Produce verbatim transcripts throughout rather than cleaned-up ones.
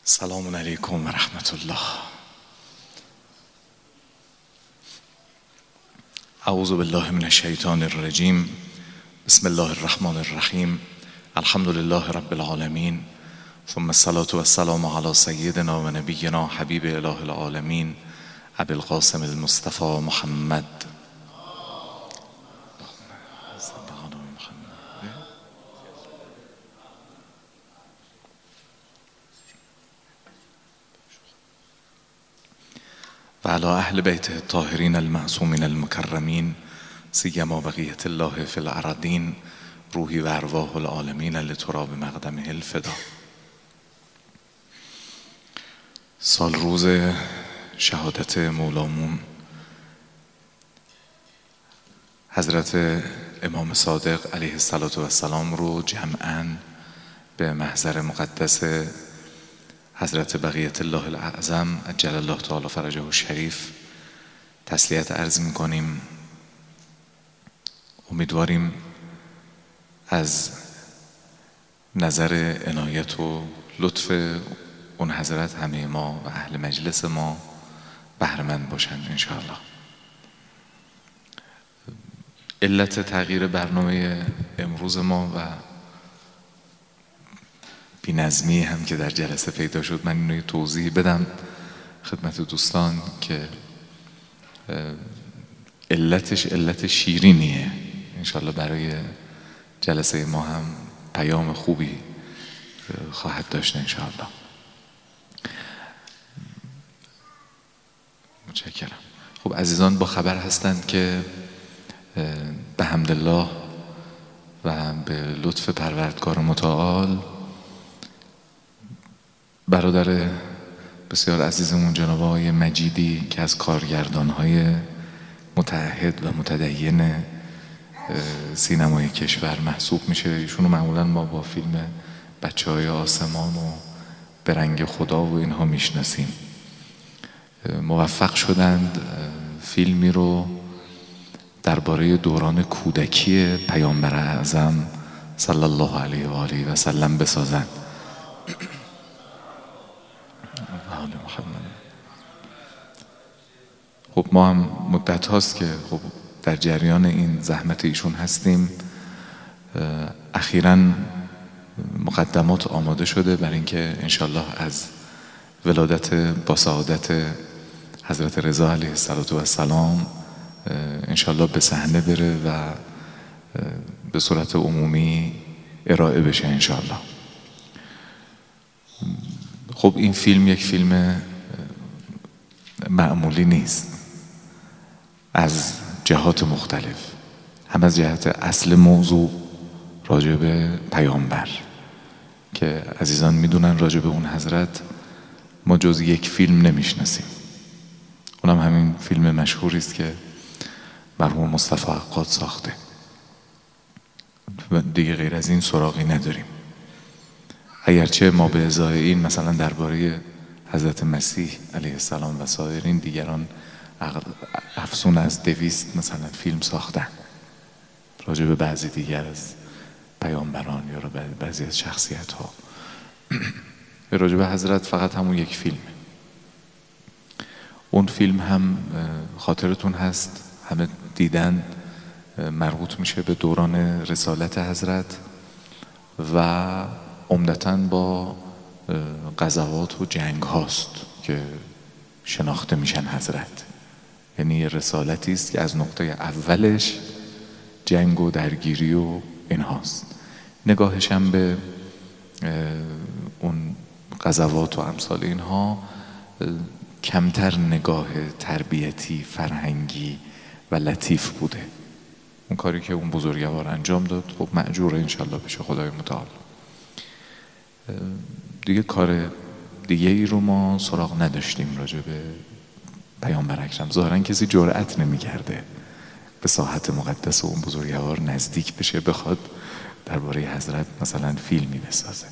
السلام علیکم و رحمت الله. اعوذ بالله من الشیطان الرجیم. بسم الله الرحمن الرحیم. الحمد لله رب العالمین، ثم الصلاة والسلام علی سیدنا و نبینا حبیب اله العالمین ابی القاسم المصطفى محمد. و علی اهل بیته الطاهرین المعصومین المکرمین، سیما بقیة الله فی الارضین، روحی و ارواح العالمین لتراب مقدمه الفدا. سال روز شهادت مولامون حضرت امام صادق علیه السلام رو جمعاً به محضر مقدس حضرت بقیت الله الاعظم عجل الله تعالی فرجه الشریف تسلیت عرض میکنیم. امیدواریم از نظر عنایت و لطف اون حضرت همه ما و اهل مجلس ما بهره‌مند باشند انشاءالله. علت تغییر برنامه امروز ما و بی‌نظمی هم که در جلسه پیدا شد، من اینو توضیح بدم خدمت دوستان که علتش علت شیرینیه. انشالله برای جلسه ما هم پیام خوبی خواهد داشت انشالله. متشکرم. خب عزیزان با خبر هستند که به حمدالله و به لطف پروردگار متعال برادر بسیار عزیزمون جناب آقای مجیدی که از کارگردان‌های متعهد و متدین سینمای کشور محسوب میشه، ایشونو معمولاً ما با فیلم بچه‌های آسمان و به رنگ خدا و اینها میشناسیم. موفق شدند فیلمی رو درباره دوران کودکی پیامبر اعظم صلی الله علیه و آله و سلم بسازند. خب ما هم مدت هاست که خب در جریان این زحمت ایشون هستیم. اخیراً مقدمات آماده شده برای اینکه انشالله از ولادت با سعادت حضرت رضا علیه السلام انشالله به صحنه بره و به صورت عمومی ارائه بشه انشالله. خب این فیلم یک فیلم معمولی نیست از جهات مختلف، هم از جهت اصل موضوع راجع به پیامبر که عزیزان میدونن راجع به اون حضرت ما جز یک فیلم نمیشناسیم، اونم همین فیلم مشهوری است که مرحوم مصطفی عقاد ساخته. دیگه غیر از این سراغی نداریم، اگرچه ما به ازای این مثلا درباره حضرت مسیح علیه السلام و سایرین دیگران افزون از دویست مثلا فیلم ساختن راجع به بعضی دیگر از پیامبران یا بعضی از شخصیت ها. راجع به حضرت فقط همون یک فیلم. اون فیلم هم خاطرتون هست همه دیدن، مربوط میشه به دوران رسالت حضرت و عمدتاً با غزوات و جنگ هاست که شناخته میشن حضرت. یعنی رسالتی است که از نقطه اولش جنگ و درگیری و این هاست. نگاهش هم به اون غزوات و امثال اینها کمتر نگاه تربیتی، فرهنگی و لطیف بوده. اون کاری که اون بزرگوار انجام داد خب مأجور انشالله بشه خدای متعال. دیگه کار دیگه ای رو ما سراغ نداشتیم راجع به پیامبر اکرم. ظاهراً کسی جرأت نمی‌کرده به ساحت مقدس اون بزرگوار نزدیک بشه بخواد درباره حضرت مثلا فیلمی بسازه.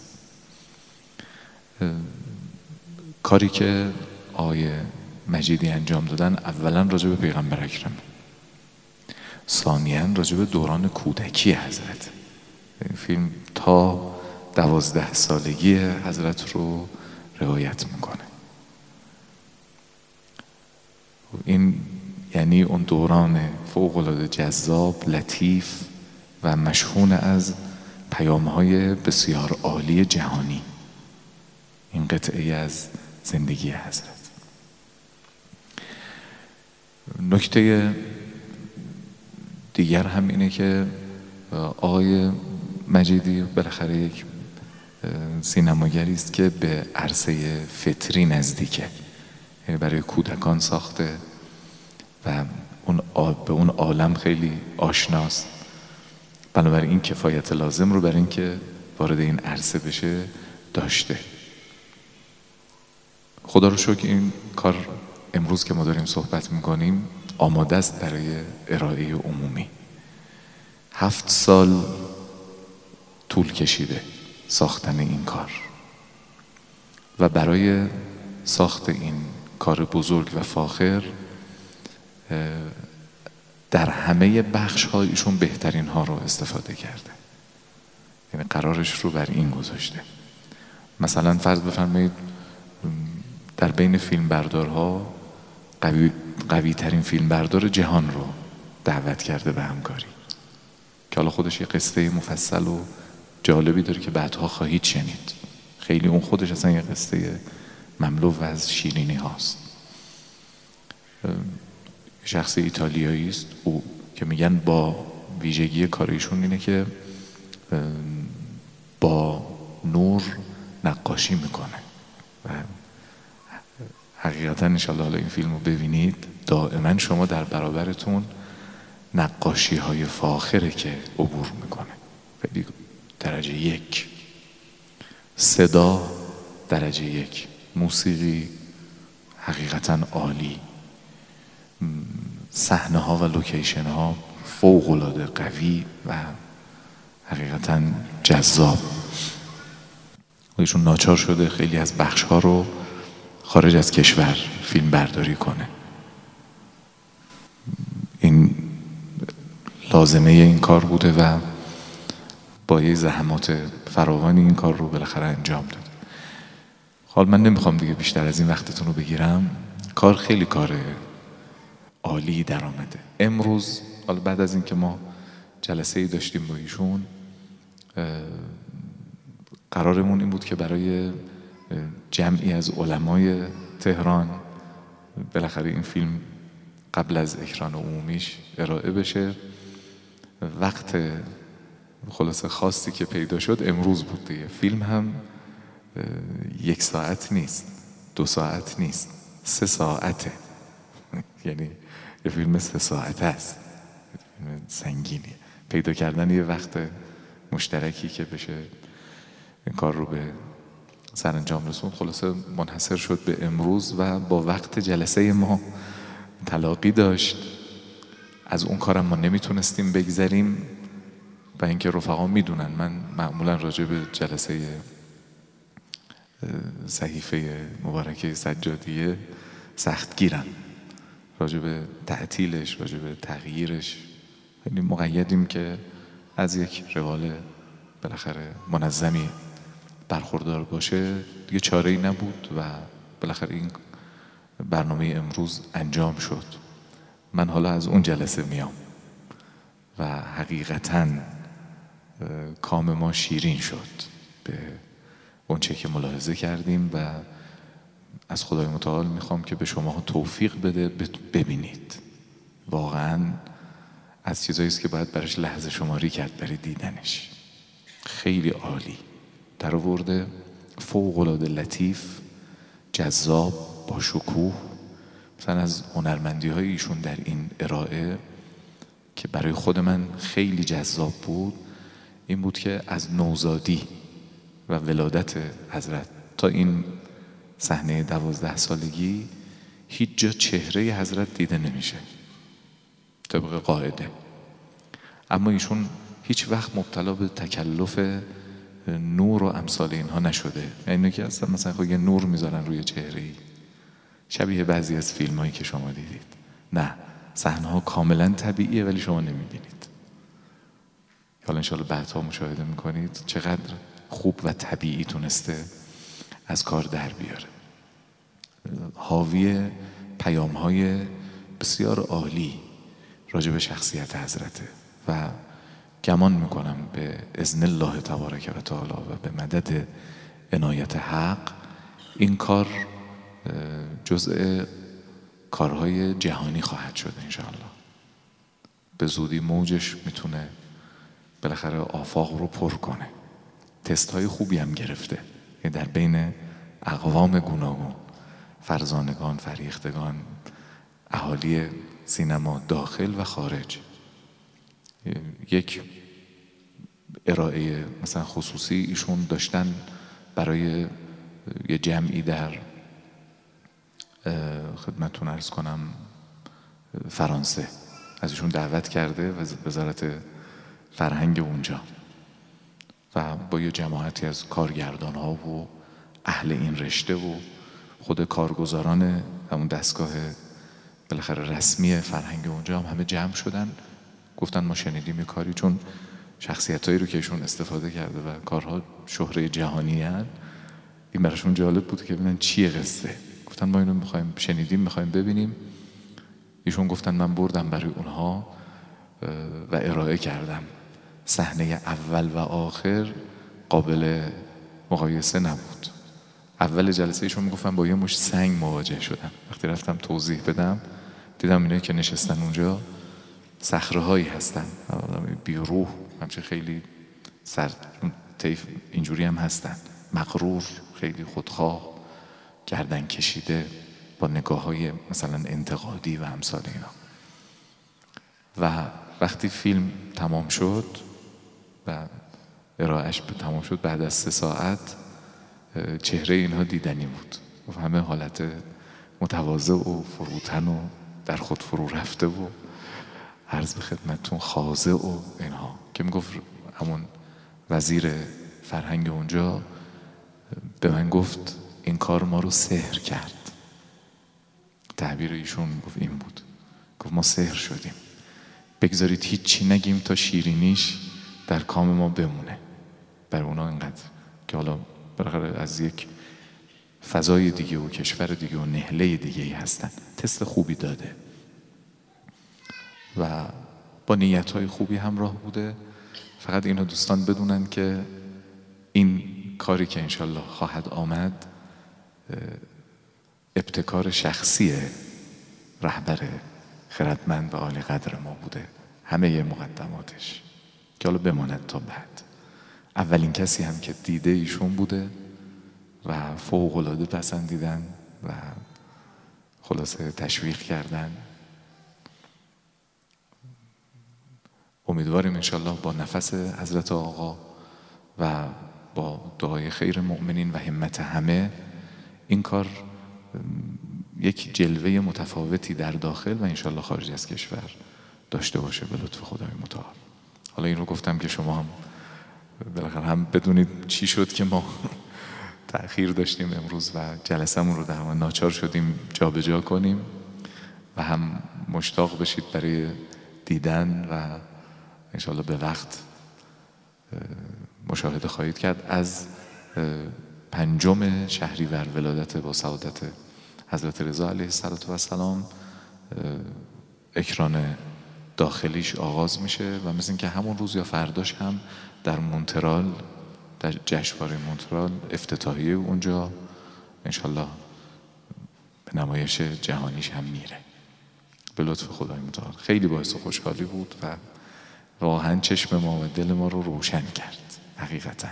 کاری که آقای مجیدی انجام دادن اولاً راجع به پیغمبر اکرم، ثانیاً راجع به دوران کودکی حضرت. این فیلم تا دوازده سالگی حضرت رو روایت میکنه. این یعنی اون دوران فوق‌العاده جذاب، لطیف و مشحون از پیام‌های بسیار عالی جهانی، این قطعه از زندگی حضرت. نکته دیگر هم اینه که آقای مجیدی بالاخره یک سینماگری است که به عرصه فطری نزدیکه، یعنی برای کودکان ساخته و اون به اون عالم خیلی آشناست. بنابراین این کفایت لازم رو برای اینکه وارد این عرصه بشه داشته. خدا رو شکر این کار امروز که ما داریم صحبت میکنیم آماده است برای ارائه عمومی. هفت سال طول کشیده ساختن این کار و برای ساخت این کار بزرگ و فاخر در همه بخش ها ایشون بهترین ها رو استفاده کرده، یعنی قرارش رو بر این گذاشته. مثلا فرض بفرمایید در بین فیلم بردارها قوی, قوی ترین فیلم بردار جهان رو دعوت کرده به همکاری که حالا خودش یه قصه مفصل و جالبی داره که بعدها خواهید شنید. خیلی اون خودش اصلا یه قصه مملو از شیرینی هاست. شخص ایتالیایی است او که میگن با ویژگی کاریشون اینه که با نور نقاشی میکنه و حقیقتا انشالله حالا این فیلم رو ببینید دائما شما در برابرتون نقاشی های فاخره که عبور میکنه. خیلی درجه یک، صدا درجه یک، موسیقی حقیقتا عالی، صحنه ها و لوکیشن ها فوق العاده قوی و حقیقتا جذاب. ایشون ناچار شده خیلی از بخش ها رو خارج از کشور فیلم برداری کنه. این لازمه این کار بوده و با یه زحمات فراوانی این کار رو بالاخره انجام داد. حالا من نمیخوام دیگه بیشتر از این وقتتون رو بگیرم. کار خیلی کار عالی در آمده. امروز حالا بعد از اینکه ما جلسه ای داشتیم با ایشون، قرارمون این بود که برای جمعی از علمای تهران بالاخره این فیلم قبل از اکران عمومیش ارائه بشه. وقت خلاصه خاصی که پیدا شد امروز بود دیگه. فیلم هم یک ساعت نیست، دو ساعت نیست، سه ساعته. یعنی یه فیلم سه ساعته است، فیلم سنگینی. پیدا کردن یه وقت مشترکی که بشه این کار رو به سرانجام رسوند خلاصه منحصر شد به امروز و با وقت جلسه ما تلاقی داشت. از اون کارم ما نمیتونستیم بگذریم و اینکه رفقا میدونن من معمولا راجع به جلسه صحیفه مبارکه سجادیه سخت گیرم، راجع به تعطیلش، راجع به تغییرش خیلی مقیدیم که از یک روال بالاخره منظمی برخوردار باشه. دیگه چاره‌ای نبود و بالاخره این برنامه امروز انجام شد. من حالا از اون جلسه میام و حقیقتاً کام ما شیرین شد به اون چه که ملاحظه کردیم و از خدای متعال میخوام که به شما توفیق بده ببینید. واقعاً از چیزایی است که باید برش لحظه شماری کرد برای دیدنش. خیلی عالی در آورده، فوق‌العاده لطیف، جذاب، با شکوه. مثلا از هنرمندی های ایشون در این ارائه که برای خود من خیلی جذاب بود این بود که از نوزادی و ولادت حضرت تا این صحنه دوازده سالگی هیچ جا چهره حضرت دیده نمیشه طبق قاعده، اما ایشون هیچ وقت مبتلا به تکلف نور و امثال اینها نشده. یعنی که اصلا مثلا خود یه نور میذارن روی چهره‌ای شبیه بعضی از فیلم هایی که شما دیدید. نه، صحنه ها کاملا طبیعیه ولی شما نمیبینید. حالا انشاءالله بعدها مشاهده میکنید چقدر خوب و طبیعی تونسته از کار در بیاره. حاوی پیام‌های بسیار عالی راجع به شخصیت حضرته و گمان میکنم به اذن الله تبارک و تعالی و به مدد عنایت حق این کار جزء کارهای جهانی خواهد شد انشاءالله. به زودی موجش میتونه بالاخره آفاق رو پر کنه. تست های خوبی هم گرفته در بین اقوام گوناگون، فرزانگان، فریختگان، اهالی سینما داخل و خارج. یک ارائه مثلا خصوصی ایشون داشتن برای یه جمعی در خدمتتون عرض کنم فرانسه، از ایشون دعوت کرده وزارت فرهنگ اونجا و با یه جماعتی از کارگردان ها و اهل این رشته و خود کارگزاران همون دستگاه بالاخره رسمی فرهنگ اونجا هم همه جمع شدن. گفتن ما شنیدیم یه کاری، چون شخصیتایی رو که ایشون استفاده کرده و کارها شهره جهانی هن، این براشون جالب بود که ببینن چیه قصه. گفتن ما اینو میخوایم شنیدیم میخوایم ببینیم. ایشون گفتن من بردم برای اونها و ارائه کردم. صحنه اول و آخر قابل مقایسه نبود. اول جلسه ایشون میگفتن با یه مش سنگ مواجه شدم. وقتی رفتم توضیح بدم دیدم اینایی که نشستن اونجا صخره هایی هستن، بیروح، همچه خیلی سر طیف اینجوری هم هستن، مغرور، خیلی خودخواه، گردن کشیده، با نگاه های مثلا انتقادی و امثال اینا. و وقتی فیلم تمام شد و ارائهش تمام شد، بعد از سه ساعت چهره اینها دیدنی بود و همه حالت متواضع و فروتن و در خود فرو رفته و عرض به خدمتتون خاضع و اینها، که میگفت همون وزیر فرهنگ اونجا به من گفت این کار ما رو سحر کرد. تعبیر ایشون گفت این بود، گفت ما سحر شدیم، بگذارید هیچی نگیم تا شیرینیش در کام ما بمونه. بر اونا اینقدر که حالا بالاخره از یک فضای دیگه و کشور دیگه و نهله دیگه ای هستن، تست خوبی داده و با نیت‌های خوبی همراه بوده. فقط اینو دوستان بدونن که این کاری که انشالله خواهد آمد ابتکار شخصی رهبر خردمند و عالی قدر ما بوده، همه مقدماتش، که حالا بماند تا بعد. اولین کسی هم که دیده ایشون بوده و فوق‌العاده پسندیدن و خلاصه تشویق کردن. امیدواریم انشالله با نفس حضرت آقا و با دعای خیر مؤمنین و همت همه این کار یک جلوه متفاوتی در داخل و انشالله خارج از کشور داشته باشه به لطف خدای متعال. حالا این رو گفتم که شما هم بالاخره هم بدونید چی شد که ما تأخیر داشتیم امروز و جلسمون رو در ناچار شدیم جابجا کنیم و هم مشتاق بشید برای دیدن و انشالله به وقت مشاهده خواهید کرد از پنجم شهریور ولادت با سعادت حضرت رضا علیه السلام. اکران داخلیش آغاز میشه و مثل اینکه همون روز یا فرداش هم در مونترال، در جشنواره مونترال افتتاحیه اونجا انشالله به نمایش جهانیش هم میره به لطف خدای متعال. خیلی باعث خوشحالی بود و واقعا چشم ما و دل ما رو روشن کرد. حقیقتا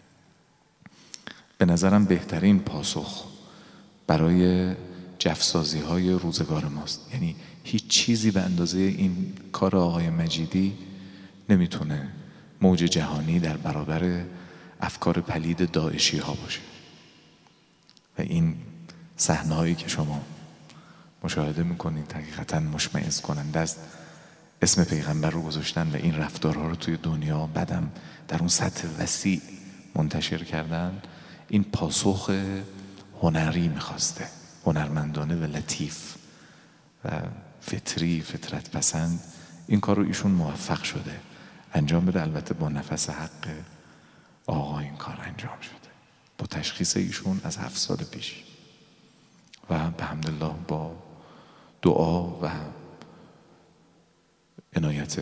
به نظرم بهترین پاسخ برای جفسازی های روزگار ماست. یعنی هیچ چیزی به اندازه این کار آقای مجیدی نمیتونه موج جهانی در برابر افکار پلید داعشی ها باشه. و این صحنه هایی که شما مشاهده میکنید حقیقتا مشمئز کننده است. اسم پیغمبر رو گذاشتن و این رفتارها رو توی دنیا بعدم در اون سطح وسیع منتشر کردن. این پاسخ هنری میخواسته، هنرمندانه و لطیف و فطری، فطرت پسند. این کار رو ایشون موفق شده انجام بده، البته با نفس حق آقا این کار انجام شده. با تشخیص ایشون از هفت سال پیش و به حمدالله با دعا و عنایت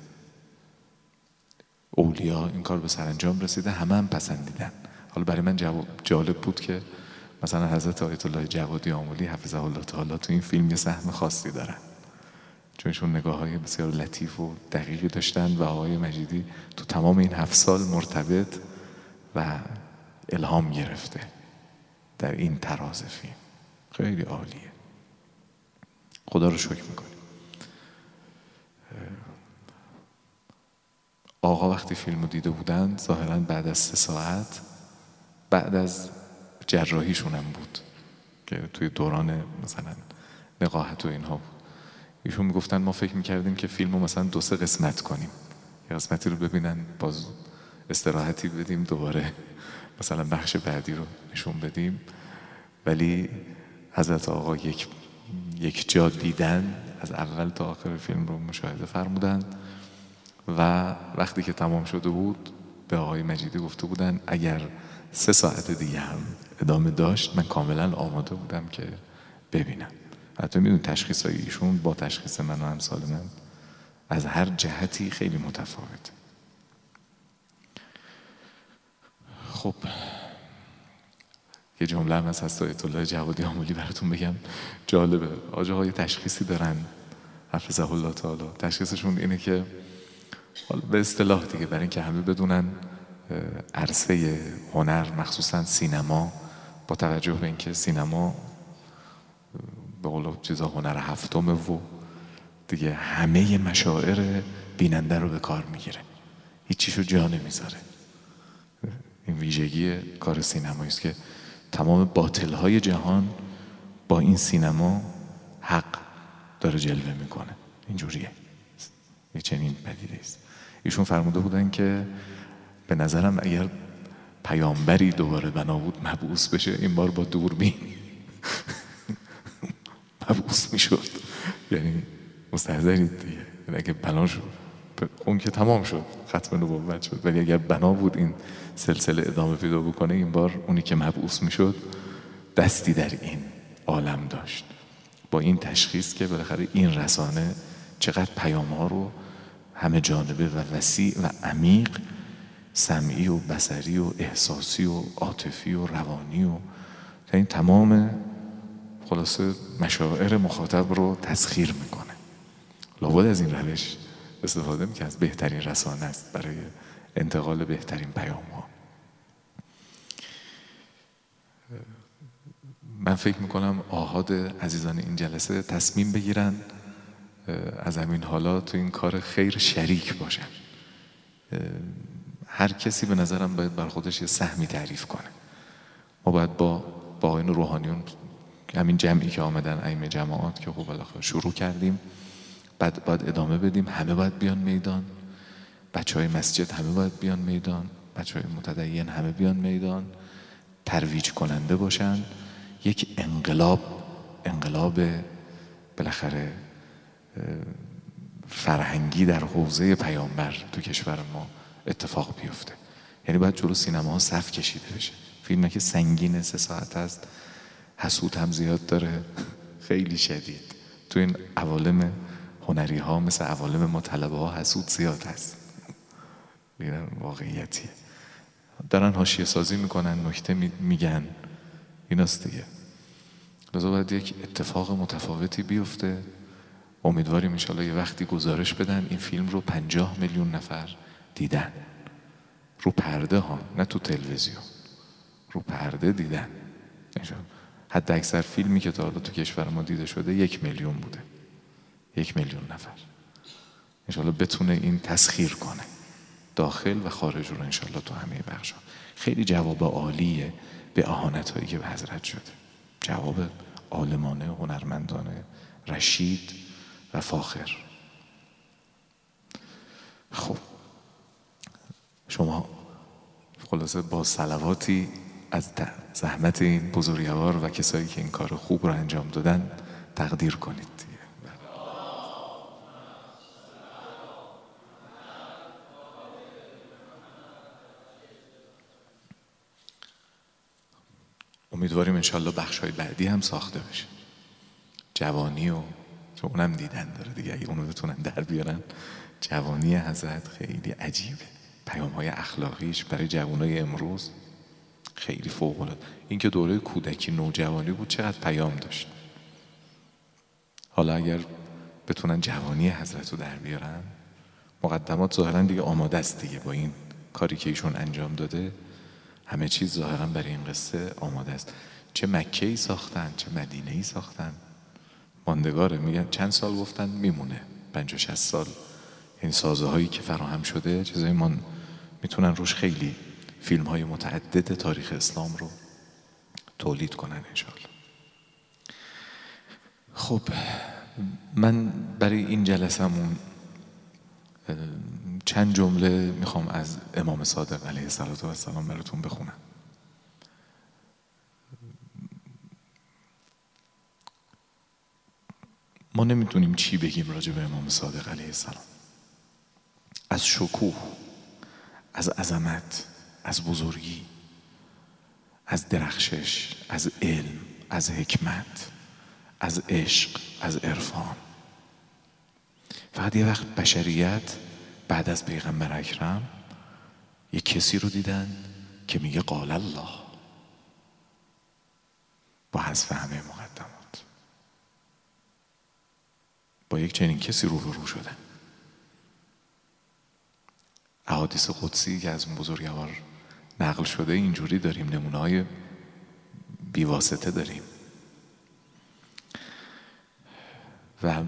اولیا این کار به سرانجام رسیده. همه هم پسندیدن. حالا برای من جالب بود که مثلا حضرت آیت الله جوادی آملی حفظه الله تعالی تو این فیلم یه سهم خاصی دارن، چونشون نگاه های بسیار لطیف و دقیقی داشتن و آقای مجیدی تو تمام این هفت سال مرتبط و الهام گرفته در این تراز فیلم. خیلی عالیه، خدا رو شکر میکنیم. آقا وقتی فیلم رو دیده بودن ظاهرا بعد از سه ساعت بعد از جراحیشون هم بود که توی دوران مثلا نقاهت و اینها بود. ایشون میگفتن ما فکر میکردیم که فیلم رو مثلا دو سه قسمت کنیم، یه قسمتی رو ببینن باز استراحتی بدیم دوباره مثلا بخش بعدی رو نشون بدیم، ولی حضرت آقا یک یک جا دیدن از اول تا آخر فیلم رو مشاهده فرمودن و وقتی که تمام شده بود به آقای مجیدی گفته بودن اگر سه ساعت دیگه هم ادامه داشت من کاملا آماده بودم که ببینم. حتی میدون تشخیص های ایشون با تشخیص من و امثال من از هر جهتی خیلی متفاوته. خب یه جمله هم از هست آیت الله جوادی آملی براتون بگم، جالبه. آجاها یه تشخیصی دارن حفظه الله تعالی. تشخیصشون اینه که به اصطلاح دیگه برای اینکه همه بدونن عرصه هنر مخصوصا سینما با توجه به اینکه سینما به قول چیزا هنر هفتمه و دیگه همه مشاعر بیننده رو به کار میگیره، هیچیشو جا نمیذاره. این ویژگی کار سینمایی است که تمام باطل‌های جهان با این سینما حق داره جلوه میکنه. اینجوریه، یه چنین پدیده است. ایشون فرموده بودن که به نظرم اگر پیامبری دوباره بنا بود مبعوث بشه این بار با دوربین مبعوث میشد. یعنی مستحضرید دیگه، یعنی اگه بنا شد اون که تمام شد ختم نبوت شد، ولی اگر بنا بود این سلسله ادامه پیدا بکنه این بار اونی که مبعوث میشد دستی در این عالم داشت. با این تشخیص که بالاخره این رسانه چقدر پیام ها رو همه جانبه و وسیع و عمیق، سمعی و بصری و احساسی و عاطفی و روانی و این تمام خلاصه مشاعر مخاطب رو تسخیر میکنه. لابد از این روش استفاده میکنه، از بهترین رسانه است برای انتقال بهترین پیام ها. من فکر میکنم آحاد عزیزان این جلسه تصمیم بگیرن از همین حالا تو این کار خیر شریک باشن. هر کسی به نظرم باید بر خودش یه سهمی تعریف کنه. ما باید با با آیین روحانیون همین جمعی که آمدن ائمه جماعات که خب بالاخره شروع کردیم، بعد باید ادامه بدیم. همه باید بیان میدان، بچهای مسجد همه باید بیان میدان، بچهای متدین همه بیان میدان، ترویج کننده باشن. یک انقلاب انقلاب بالاخره فرهنگی در حوزه پیامبر تو کشور ما اتفاق بیفته. یعنی باید جلو سینما ها صف کشیده بشه. فیلم که سنگینه، سه ساعت است، حسود هم زیاد داره، خیلی شدید. تو این عوالم هنری ها مثل عوالم ما طلبه ها حسود زیاد هست. این واقعیتیه. دارن حاشیه سازی میکنن، نکته میگن، ایناست دیگه. لذا باید یک اتفاق متفاوتی بیفته. امیدواریم انشالله یه وقتی گزارش بدن این فیلم رو پنجاه میلیون نفر دیدن. رو پرده ها، نه تو تلویزیون، رو پرده دیدن. حتی اکثر فیلمی که تا حالا تو کشور ما دیده شده یک میلیون بوده، یک میلیون نفر. انشالله بتونه این تسخیر کنه داخل و خارج رو انشالله تو همه بخش ها. خیلی جواب عالیه به اهانت هایی که به حضرت شده. جواب عالمانه، هنرمندانه، رشید و فاخر. خب شما خلاصه با صلواتی از زحمت این بزرگوار و کسایی که این کار خوب رو انجام دادن تقدیر کنید. امیدواریم انشالله بخشای بعدی هم ساخته بشه. جوانی و چون اونم دیدن داره دیگه، اگه اونو بتونن در بیارن. جوانی حضرت خیلی عجیبه، پیام های اخلاقیش برای جوانای امروز خیلی فوق العاده. این که دوره کودکی نوجوانی بود چقدر پیام داشت. حالا اگر بتونن جوانی حضرت رو در بیارن، مقدمات ظاهرا دیگه آماده است دیگه، با این کاری که ایشون انجام داده همه چیز ظاهرا برای این قصه آماده است. چه مکه‌ای ساختن چه مدینه‌ای ساختن، ماندگاره. میگن چند سال گفتن میمونه، پنج و شصت سال. این سازه هایی که فراهم شده چیزایی ما میتونن روش خیلی فیلم های متعدد تاریخ اسلام رو تولید کنن انشاءالله. خب من برای این جلسمون چند جمله میخوام از امام صادق علیه السلام براتون بخونم. ما نمیدونیم چی بگیم راجع به امام صادق علیه السلام، از شکوه، از عظمت، از بزرگی، از درخشش، از علم، از حکمت، از عشق، از عرفان. فقط یه وقت بشریت بعد از پیغمبر اکرم یه کسی رو دیدن که میگه قال الله با حذف همه مقدمات. با یک چنین کسی رو رو شدن. احادیث قدسی که از اون بزرگوار نقل شده اینجوری داریم، نمونه های بیواسطه داریم و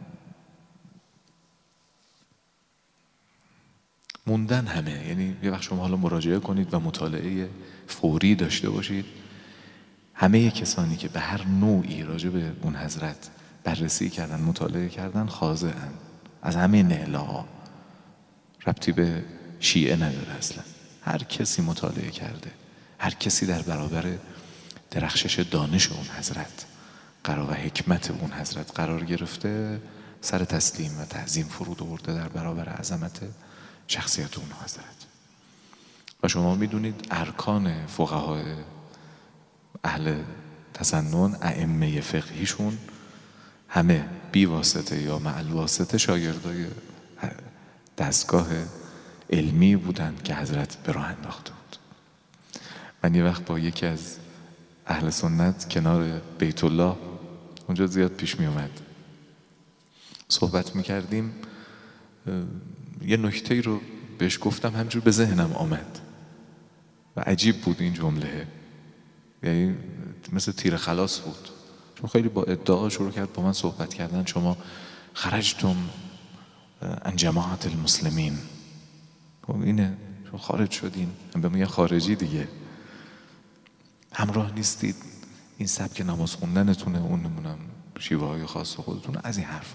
موندن همه. یعنی یه وقت شما حالا مراجعه کنید و مطالعه فوری داشته باشید، همه کسانی که به هر نوعی راجع به اون حضرت بررسی کردن، مطالعه کردن، خاضعن از همه نهله‌ها. ربطی به شیعه نداره اصلا. هر کسی مطالعه کرده، هر کسی در برابر درخشش دانش اون حضرت قرار و حکمت اون حضرت قرار گرفته، سر تسلیم و تعظیم فرود آورده در برابر عظمت شخصیت اون حضرت. و شما میدونید ارکان فقهای اهل تسنن، ائمه فقهیشون همه بی واسطه یا مع الواسطه شاگردای دستگاه علمی بودند که حضرت به راه انداخته بود. من یه وقت با یکی از اهل سنت کنار بیت الله، اونجا زیاد پیش می اومد، صحبت میکردیم. یه نکته رو بهش گفتم، همجور به ذهنم آمد و عجیب بود این جمله، یعنی مثل تیر خلاص بود، چون خیلی با ادعا شروع کرد با من صحبت کردن. شما خرجتم عن جماعت المسلمین، خب اینه، شما خارج شدین، به میگن خارجی دیگه، همراه نیستید، این سبک نماز خوندنتونه، اون نمونم شیوه های خاص خودتونه، از این حرفا.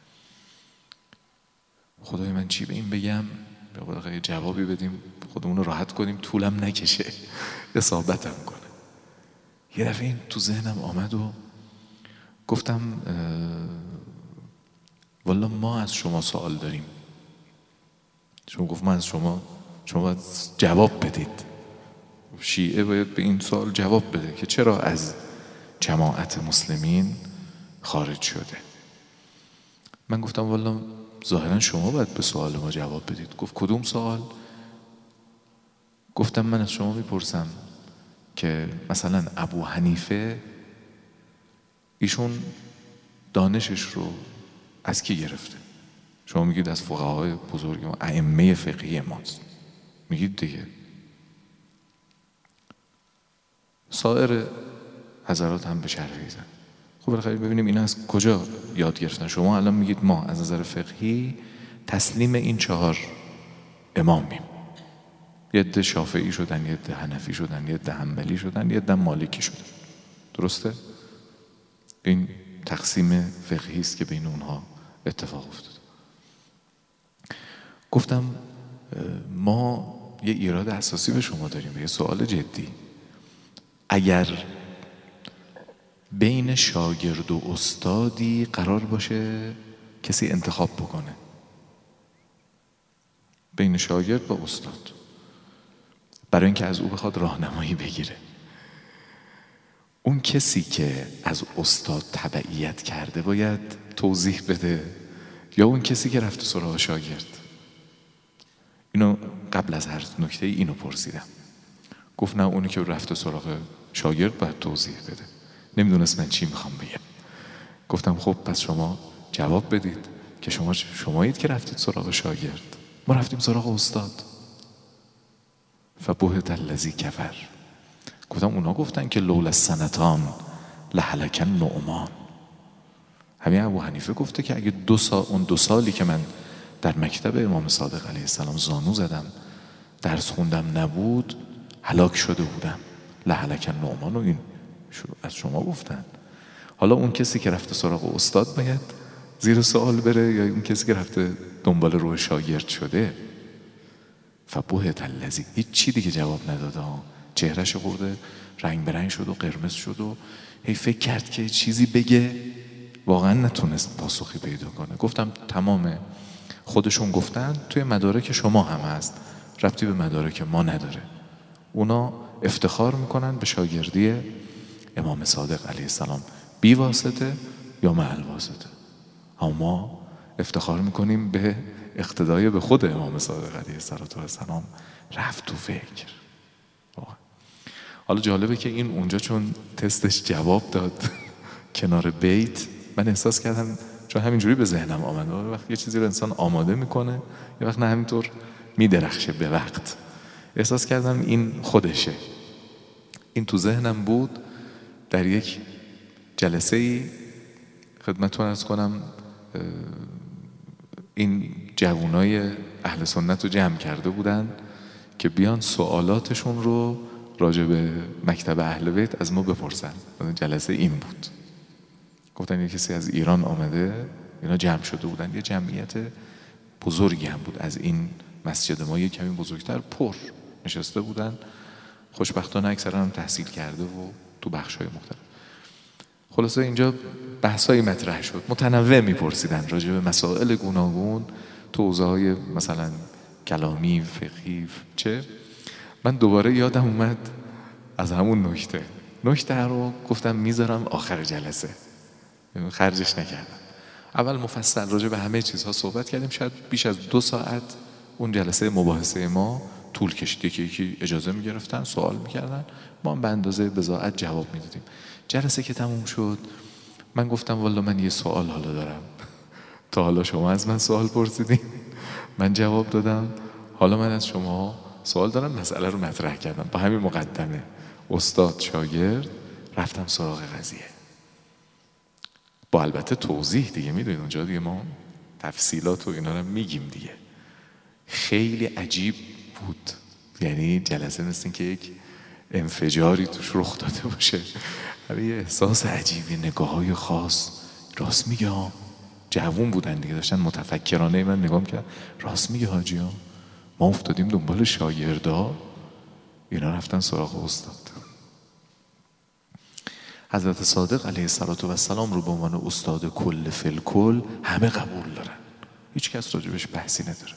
خدای من چی به این بگم؟ به جوابی بدیم خودمون رو راحت کنیم، طولم نکشه، اصابتم کنه. یه دفعه این تو ذهنم آمد و گفتم والا ما از شما سوال داریم. شما گفت من از شما، شما باید جواب بدید. شیعه باید به این سوال جواب بده که چرا از جماعت مسلمین خارج شده. من گفتم والا ظاهرا شما باید به سوال ما جواب بدید. گفت کدوم سوال؟ گفتم من از شما میپرسم که مثلا ابو حنیفه ایشون دانشش رو از کی گرفته؟ شما میگید از فقهای بزرگ ما، ائمه فقهی ماست، میگید دیگه. سایر حضرات هم به شرحی زن. خب بالاخره ببینیم اینا از کجا یاد گرفتن. شما الان میگید ما از نظر فقهی تسلیم این چهار امامیم. یه عده شافعی شدن، یه عده حنفی شدن، یه عده حنبلی شدن، یه عده مالکی شدن. درسته؟ این تقسیم فقهی است که بین اونها اتفاق افتاد. گفتم ما یه ایراد اساسی به شما داریم، یه سوال جدی. اگر بین شاگرد و استادی قرار باشه کسی انتخاب بکنه، بین شاگرد و استاد، برای اینکه از او بخواد راهنمایی بگیره، اون کسی که از استاد تبعیت کرده باید توضیح بده یا اون کسی که رفته سراغ شاگرد؟ اینو قبل از هر نکته اینو پرسیدم. گفت نه، اونی که رفته سراغ شاگرد باید توضیح بده. نمیدونست من چی میخوام بگم. گفتم خب پس شما جواب بدید که شما شمایید که رفتید سراغ شاگرد، ما رفتیم سراغ استاد. فبهت الذی کفر. گفتم اونا گفتن که لولا السنتان لهلک النعمان. همین ابو حنیفه گفته که اگه دو سال اون دو سالی که من در مکتب امام صادق علیه السلام زانو زدم درس خوندم نبود، هلاک شده بودم. لهلک النعمان. و این از شما گفتن. حالا اون کسی که رفته سراغ استاد باید زیر سوال بره یا اون کسی که رفته دنبال روح شاگرد شده؟ فبهت الذی. هیچ چی دیگه جواب نداده. چهرهش خورده رنگ برنگ شد و قرمز شد و هی فکر کرد که چیزی بگه، واقعا نتونست پاسخی پیدا کنه. گفتم تمامه، خودشون گفتن توی مدارک شما هم هست، ربطی به مدارک ما نداره. اونا افتخار میکنن به شاگردی امام صادق علیه السلام بی واسطه یا مع الواسطه. اما ما افتخار میکنیم به اقتدای به خود امام صادق علیه السلام. رفت تو فکر. حالا جالبه که این اونجا چون تستش جواب داد کنار بیت، من احساس کردم چون همینجوری به ذهنم آمده، وقت یه چیزی رو انسان آماده میکنه یه وقت نه همینطور میدرخشه به وقت. احساس کردم این خودشه. این تو ذهنم بود. در یک جلسه ای خدمتتون عرض کنم این جوانای اهل سنت رو جمع کرده بودن که بیان سوالاتشون رو راجع به مکتب اهل بیت از ما بپرسن. جلسه این بود. گفتن یه کسی از ایران آمده، اینا جمع شده بودن، یه جمعیت بزرگی هم بود از این مسجد ما، یه کمی بزرگتر، پر نشسته بودن. خوشبختانه اکثرا هم تحصیل کرده و تو بخش‌های مختلف. خلاصه اینجا بحث‌های مطرح شد، متنوع می‌پرسیدن راجع به مسائل گوناگون تو حوزه‌های مثلا کلامی، فقهی، چه. من دوباره یادم اومد از همون نکته نکته رو گفتم میذارم آخر جلسه، خرجش نکردم. اول مفصل راجع به همه چیزها صحبت کردیم. شاید بیش از دو ساعت اون جلسه مباحثه ما طول کشید. یکی یکی اجازه میگرفتن، سوال میکردن، ما هم به اندازه بضاعت جواب میدادیم. جلسه که تموم شد من گفتم والا من یه سوال حالا دارم. تا حالا شما از من سوال پرسیدین، من جواب دادم، حالا من از شما سوال دارم. مسئله رو مطرح کردم با همین مقدمه، استاد شاگرد، رفتم سراغ قضیه با البته توضیح دیگه. میدونید اونجا دیگه ما تفصیلات و اینا رو میگیم دیگه. خیلی عجیب بود. یعنی جلسه مثل این که یک انفجاری توش رخ داده باشه. یه احساس عجیبی، نگاه‌های خاص. راست میگه ها، جوون بودن دیگه، داشتن متفکرانه من نگاه می‌کردن. راست میگه حاجی ها، ما افتادیم دنبال شاگردا، اینا رفتن سراغ استاد. حضرت صادق علیه السلام رو به عنوان استاد کل فی الکل همه قبول دارن، هیچ کس راجبش بحثی نداره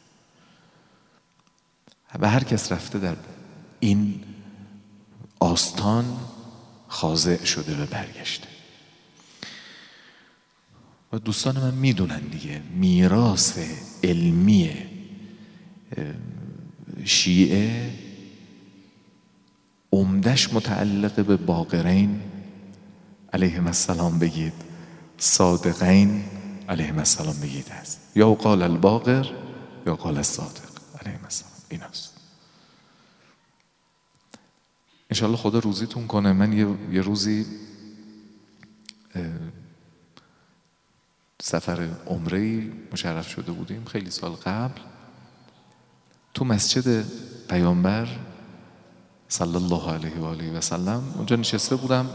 و هر کس رفته در این آستان خاضع شده و برگشته. و دوستان من میدونن دیگه میراث علمی شیعه عمدش متعلق به باقرین علیهم السلام بگید، صادقین علیهم السلام بگید هست، یا قال الباقر یا قال الصادق علیهم السلام. این هست. انشاءالله خدا روزیتون کنه. من یه, یه روزی سفر عمره‌ای مشرف شده بودیم خیلی سال قبل، تو مسجد پیامبر صلی الله علیه و آله و سلم اونجا نشسته بودم.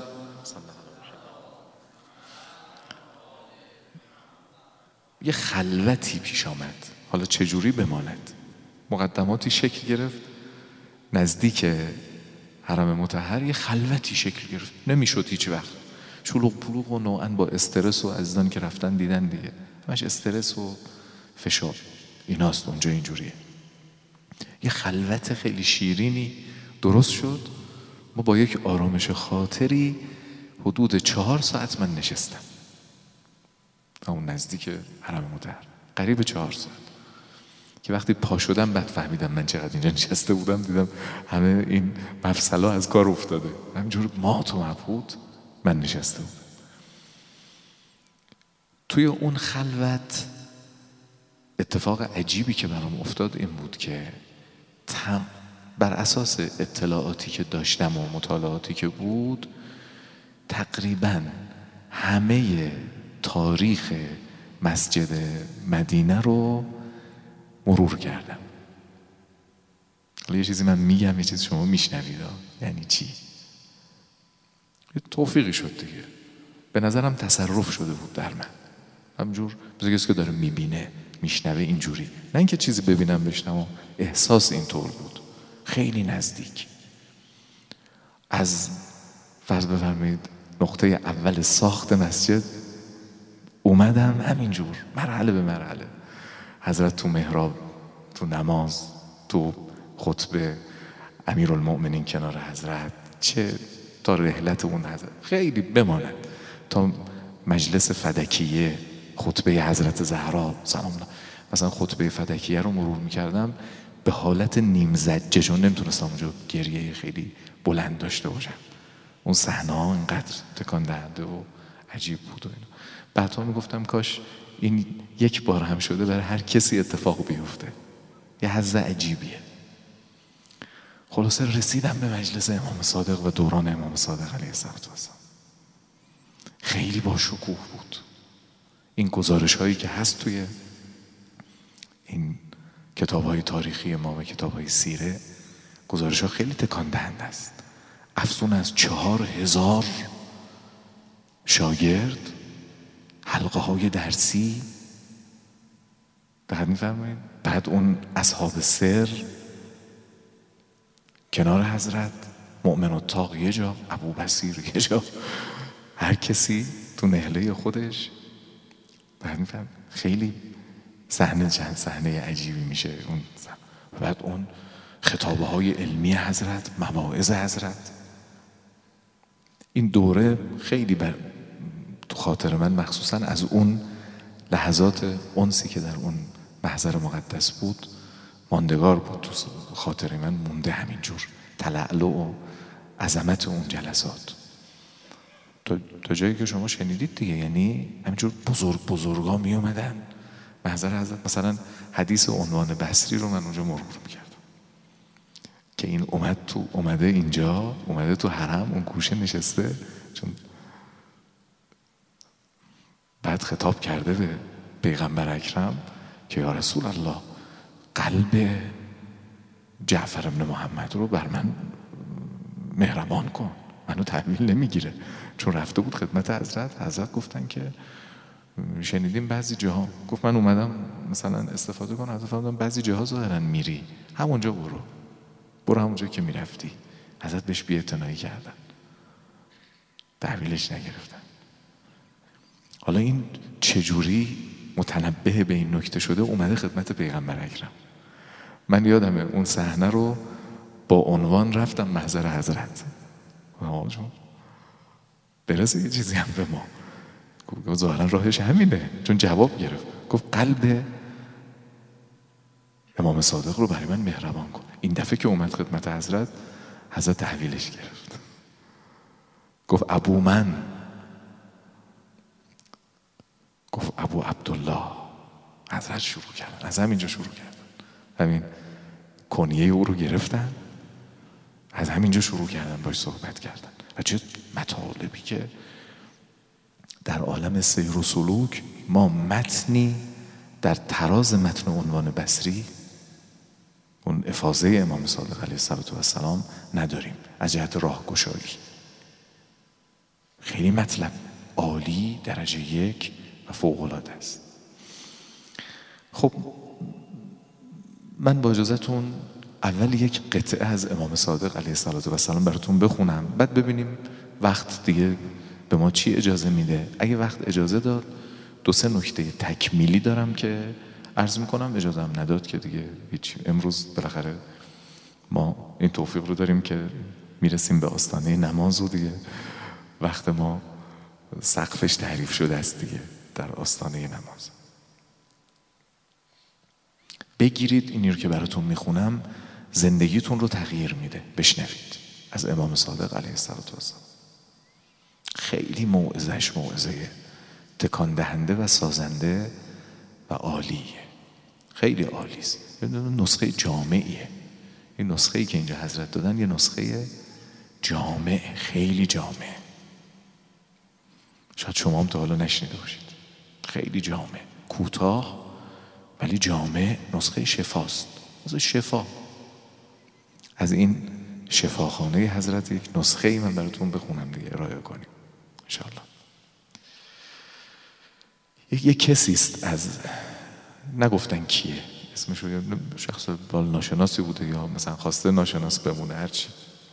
یه خلوتی پیش آمد، حالا چجوری بماند، مقدماتی شکل گرفت. نزدیک حرم مطهر یه خلوتی شکل گرفت، نمیشد هیچ وقت. شلوغ پلوغ و نوعاً با استرس و عزیزان که رفتن دیدن دیگه، همش استرس و فشار ایناست اونجا. اینجوریه. یه خلوت خیلی شیرینی درست شد. ما با یک آرامش خاطری حدود چهار ساعت من نشستم اون نزدیک حرم مطهر، قریب چهار ساعت، که وقتی پا شدم بعد فهمیدم من چقدر اینجا نشسته بودم. دیدم همه این مفصلا از کار افتاده، همینجور مات و مبهوت من نشسته بودم. توی اون خلوت اتفاق عجیبی که برام افتاد این بود که تم بر اساس اطلاعاتی که داشتم و مطالعاتی که بود تقریباً همه تاریخ مسجد مدینه رو مرور کردم. حالا یه چیزی من میگم، یه چیزی شما میشنوید. یعنی چی؟ یه توفیقی شد دیگه. به نظرم تصرف شده بود در من، همجور بذار کسی که داره میبینه میشنوه اینجوری، نه اینکه چیزی ببینم بشنوم، احساس اینطور بود، خیلی نزدیک. از فرض بفرمایید نقطه اول ساخت مسجد اومدم همینجور مرحله به مرحله، حضرت تو محراب، تو نماز، تو خطبه، امیرالمؤمنین کنار حضرت، چه تا رحلت اون حضرت خیلی بماند، تا مجلس فدکیه، خطبه حضرت زهرا سلام الله. مثلا خطبه فدکیه رو مرور میکردم به حالت نیم زجه، چون نمیتونستم اونجا گریه خیلی بلند داشته باشم. اون صحنه ها اینقدر تکان دهنده و عجیب بود و اینا. بعدها میگفتم کاش این یک بار هم شده برای هر کسی اتفاق بیفته، یه حظ عجیبیه. خلاصه رسیدم به مجلس امام صادق و دوران امام صادق علیه السلام. خیلی با شکوه بود. این گزارش هایی که هست توی این کتاب های تاریخی ما و کتاب های سیره، گزارش ها خیلی تکان دهنده است. افزون از چهار هزار شاگرد، حلقه های درسی، بعد میفرمایید بعد اون اصحاب سر کنار حضرت، مؤمن الطاق یه جا، ابو بصیر یه جا، هر کسی تو نهله خودش. بعد میفهم خیلی صحنه چند صحنه عجیبی میشه اون. بعد اون خطابه های علمی حضرت، مواعظ حضرت. این دوره خیلی بر تو خاطر من مخصوصا از اون لحظات انسی که در اون محضر مقدس بود ماندگار بود، تو خاطر من مونده همینجور تلألؤ و عظمت اون جلسات تا, تا جایی که شما شنیدید دیگه. یعنی همینجور بزرگ بزرگا می اومدن محضر حضرت. مثلا حدیث عنوان بصری رو من اونجا مرور میکردم که این اومد تو اومده اینجا، اومده تو حرم اون گوشه نشسته، چون بعد خطاب کرده به پیغمبر اکرم که یا رسول الله قلب جعفر ابن محمد رو بر من مهربان کن، منو تحویل نمیگیره. چون رفته بود خدمت حضرت، حضرت گفتن که شنیدیم بعضی جاها، گفت من اومدم مثلا استفاده کنم، حضرت فرمودن بعضی جاها ظاهرا میری، همونجا برو برو همونجا که میرفتی. حضرت بهش بی‌اعتنایی کردن، تحویلش نگرفتن. حالا این چجوری متنبه به این نکته شده اومده خدمت پیغمبر اکرم. من یادمه اون صحنه رو با عنوان رفتم محضر حضرت، برسه یه چیزی هم به ما. گفت ظاهرا راهش همینه، چون جواب گرفت. گفت قلب امام صادق رو برای من مهربان کن. این دفعه که اومد خدمت حضرت، حضرت تحویلش گرفت، گفت ابو من، گفت ابو عبدالله. حضرت شروع کردن، از همینجا شروع کردن، همین کنیه او رو گرفتن، از همینجا شروع کردن باش صحبت کردن. و چه مطالبی که در عالم سیر و سلوک ما متنی در تراز متن عنوان بصری، اون افاضه امام صادق علیه السلام نداریم از جهت راهگشایی. خیلی مطلب عالی، درجه یک و فوق‌العاده است. خب من با اجازهتون اول یک قطعه از امام صادق علیه السلام براتون بخونم، بعد ببینیم وقت دیگه به ما چی اجازه میده. اگه وقت اجازه داد دو سه نکته تکمیلی دارم که عرض میکنم، اجازه هم نداد که دیگه هیچ. امروز بالاخره ما این توفیق رو داریم که میرسیم به آستانه نماز و دیگه وقت ما سقفش تعریف شده است دیگه در آستانه نماز. بگیرید این رو که براتون میخونم، زندگیتون رو تغییر میده. بشنوید از امام صادق علیه السلام. خیلی موعظش موعظه تکان دهنده و سازنده و عالیه، خیلی عالی است. نسخه جامعیه. این نسخه‌ای که اینجا حضرت دادن یه نسخه جامع، خیلی جامع. شاید شما هم تا حالا نشنیده باشید. خیلی جامع، کوتاه ولی جامع. نسخه شفاست، نسخه شفا. از این شفاخانه حضرت یک نسخه ای من براتون بخونم دیگه، ارائه کنیم انشاءالله. یک, یک کسی است، از نگفتن کیه اسمش رو، شخص بال ناشناسی بوده یا مثلا خواسته ناشناس بمونه، هرچی.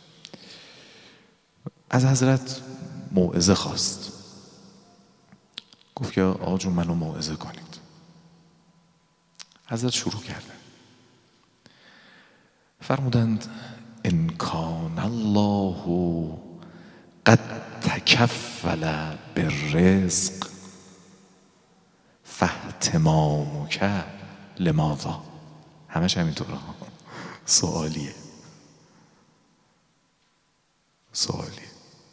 از حضرت موعظه خواست، گفت که آقا جون منو موعظه کنید. حضرت شروع کردن، فرمودند ان کان الله قد تکفل بالرزق فاهتمامک لماذا. همش همینطوره، سوالیه سوالیه.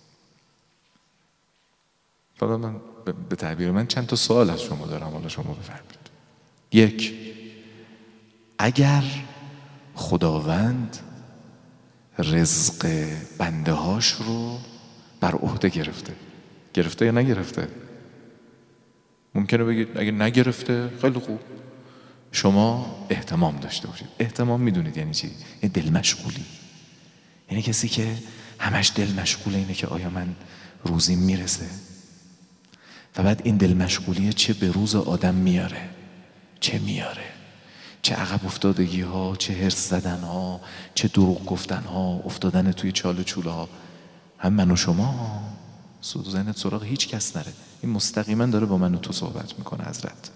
حالا من به تعبیر من چند تا سوال از شما دارم، حالا شما بفرمایید. یک، اگر خداوند رزق بنده هاش رو بر عهده گرفته، گرفته یا نگرفته؟ ممکنه بگید اگه نگرفته خیلی خوب، شما اهتمام داشته باشید. اهتمام میدونید یعنی چی؟ یعنی دل مشغولی. یعنی کسی که همش دل مشغوله اینه که آیا من روزیم میرسه، و بعد این دل مشغولیه چه به روز آدم میاره، چه میاره، چه عقب افتادگی ها، چه هرس زدن ها، چه دروغ گفتن ها، افتادن توی چاله چوله ها. هم من و شما ذهنت سراغ هیچ کس نره. این مستقیما داره با من و تو صحبت میکنه حضرت.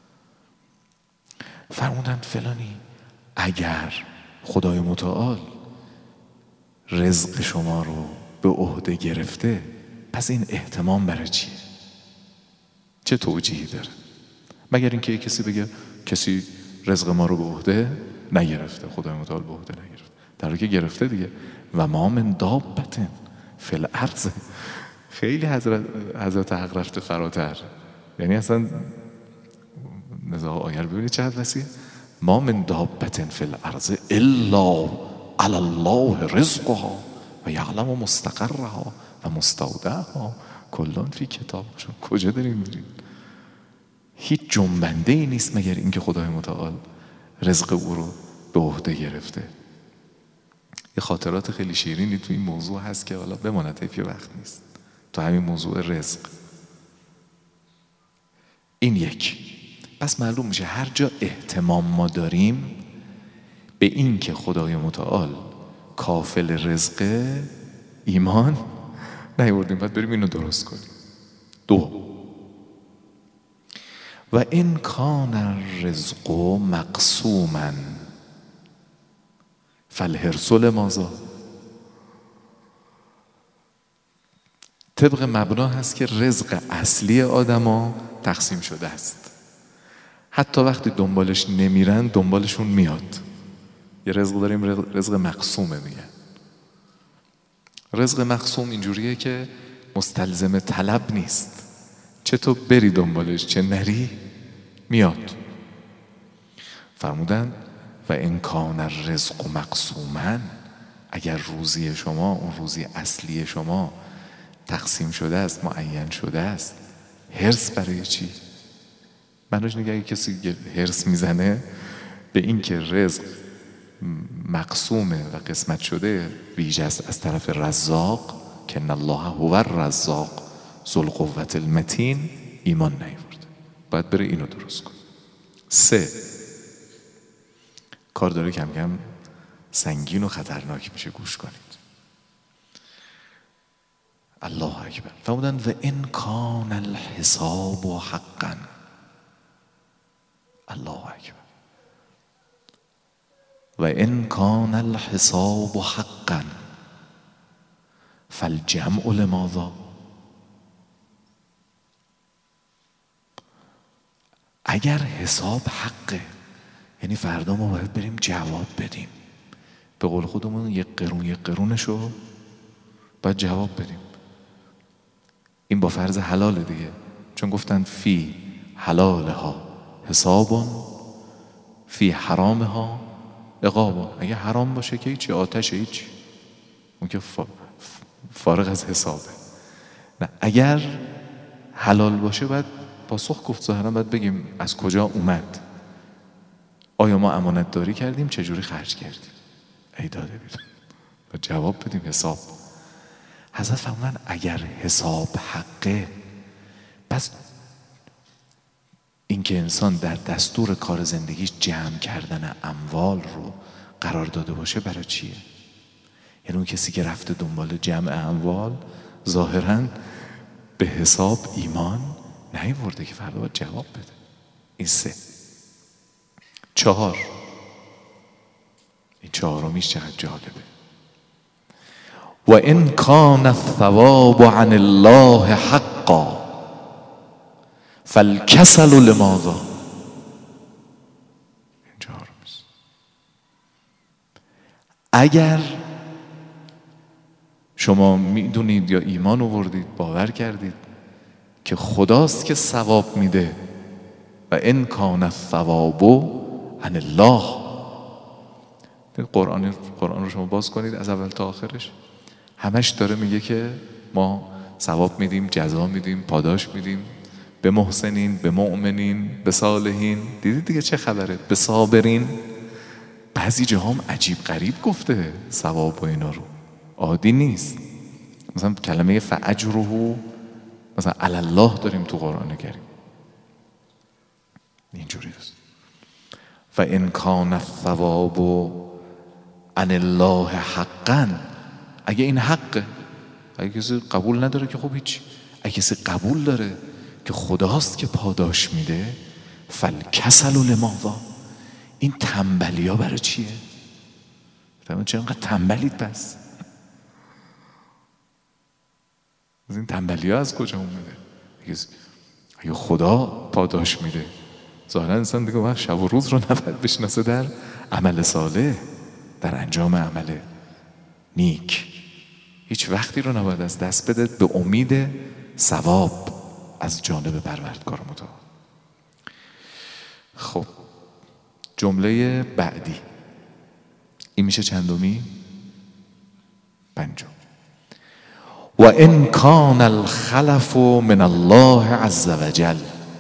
فرمودند فلانی اگر خدای متعال رزق شما رو به عهده گرفته، پس این اهتمام برای چیه؟ چه توجیهی داره؟ مگر اینکه یک کسی بگه کسی رزق ما رو به عهده نگرفته، خدای متعال به عهده نگرفته، در حالی که گرفته دیگه. و ما من دابة فی الارض. خیلی حضرت حضرت حق رفته فراتر. یعنی اصلا نزاع آیه رو ببینید چقدر وسیعه. ما من دابة فی الارض الا علی الله رزقها و یعلم مستقرها و مستودعها کلان فی کتاب. کجا داریم میریم؟ هیچ جنبنده ای نیست مگر اینکه خدای متعال رزق او رو به عهده گرفته. یه خاطرات خیلی شیرینی تو این موضوع هست که حالا بماند، حیف وقت نیست، تو همین موضوع رزق. این یک. پس معلوم میشه هر جا اهتمام ما داریم به این که خدای متعال کافل رزق، ایمان نیاوردیم، باید بریم اینو درست کنیم. دو، و این کان الرزق مقسوما فالحرص لماذا. طبق مبنا هست که رزق اصلی آدما تقسیم شده است، حتی وقتی دنبالش نمیرن دنبالشون میاد. یه رزق داریم رزق مقسومه میگن. رزق مقسوم اینجوریه که مستلزم طلب نیست، چه تو بری دنبالش چه نری میاد. فرمودن و ان کان الرزق مقسوما، اگر روزی شما، اون روزی اصلی شما تقسیم شده است، معین شده است، حرص برای چی؟ منوش نگه اگه کسی حرص میزنه به این که رزق مقسومه و قسمت شده ویژه است از طرف رزاق، که ان الله هو الرزاق ذو القوة المتین، ایمان نیورده. باید بره اینو درست کن. سه، کار داره کم کم سنگین و خطرناک میشه، گوش کنید. الله اکبر. فرمودن و ان کان الحساب حقا. الله اکبر. و ان کان الحساب حقا فالجمع لماذا؟ اگر حساب حقه، یعنی فردا ما باید بریم جواب بدیم، به قول خودمون یک قرون یک قرونشو باید جواب بدیم. این با فرض حلال دیگه، چون گفتن فی حلالها حسابون فی حرامها عقابون. اگه حرام باشه که هیچی، آتشه هیچی، اون که فارغ از حسابه. نه، اگر حلال باشه باید پاسخ گفت. ظاهرا باید بگیم از کجا اومد، آیا ما امانت داری کردیم، چجوری خرج کردیم، ای داده بیدون، باید جواب بدیم، حساب. حضرت فرمودن اگر حساب حقه، پس اینکه انسان در دستور کار زندگیش جمع کردن اموال رو قرار داده باشه برای چیه؟ یعنی اون کسی که رفته دنبال جمع اموال ظاهراً به حساب ایمان نیورده که فردا باید جواب بده. این سه. چهار، این چهارمیش چقدر جالبه. و ان کان الثواب عن الله حقا فالکسل لماذا؟ این چهارمیست. اگر شما میدونید یا ایمان آوردید، باور کردید که خداست که ثواب میده، و ان کان الثواب عن الله، قرآن قرآن رو شما باز کنید از اول تا آخرش، همش داره میگه که ما ثواب میدیم، جزا میدیم، پاداش میدیم به محسنین، به مؤمنین، به صالحین. دیدید دیگه چه خبره؟ به صابرین. بعضی جاها هم عجیب غریب گفته ثواب و اینا رو، عادی نیست. مثلا کلمه فاجره مثلا علی الله داریم تو قرآن کریم، اینجوری است. و ان کان الثواب عن الله حقا، اگه این حقه، اگه کسی قبول نداره که خب هیچ، اگه کسی قبول داره که خداست که پاداش میده، فالکسل لماذا، این تنبلی ها برای چیه؟ چرا انقدر تنبلید؟ پس از این تنبلی ها از کجا اومده؟ اگه خدا پاداش میده، ظاهرا انسان دیگه وقت شب و روز رو نباید بشناسه در عمل صالح، در انجام عمل نیک، هیچ وقتی رو نباید از دست بده به امید ثواب از جانب پروردگار متعال. خب جمله بعدی این میشه چندمی؟ پنجم. و ان کان الخلف من الله عز وجل،